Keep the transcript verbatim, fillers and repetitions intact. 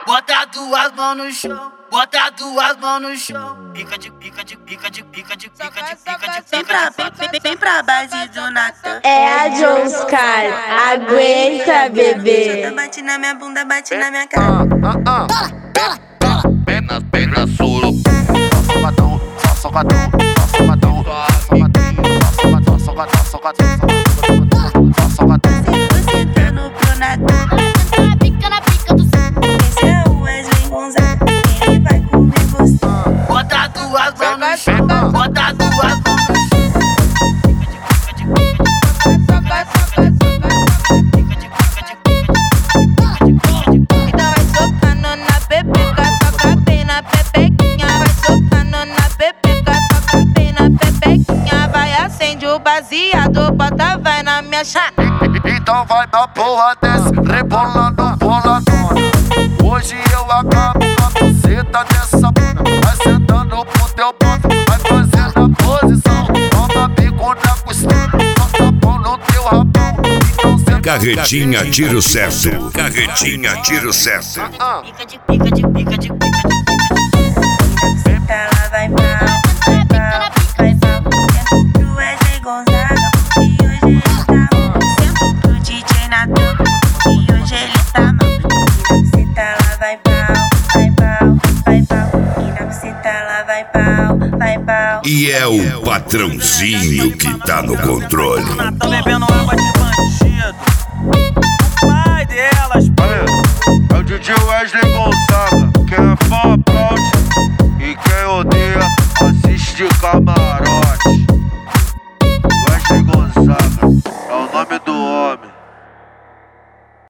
bota duas mãos no chão, bota duas mãos no chão. Pica de pica de pica de pica de pica de pica de Vem pra, vem, vem pra base do Natan. É a Jonscar, aguenta, bebê. Bate na minha bunda, bate na minha cara. Ah, ah, bem na, bem na suru. Só socadão, só socadão, só socadão, só socadão, só socadão, só socadão, só socadão. Você tá no pro Natan. Pica na pica do saco. Esse é o Wesley Gonzaga. Ele vai comer você. bota duas mãos no chão, bota duas mãos no chão. Então vai socando na pepeca, soca bem na pepequinha. Vai socando na pepeca, soca bem na pepequinha. Vai acende o baseado, bota vai na minha chapa. Então vai na porra desse, rebolando boladona. Hoje eu acabo com a buceta dessa bunda. Vai sentando pro teu ponto, vai fazendo a posição. Toma bico na costura, solta pão no teu rabão. Então senta. Carretinha tiro certo. Carretinha tiro certo. Pica de pica de pica de pica de Senta lá, vai pau, vai pau, vai pau. Senta pro Wesley Gonzaga, porque hoje ele tá mal. Senta pro D J Natan, porque hoje ele tá mal. Senta lá, vai pau, vai pau, vai pau. E na buceta lá, vai pau, vai pau. E é o patrãozinho que tá no controle. Tá bebendo água de bandido. Pai delas, É o D J Wesley Gonzaga, que é pop.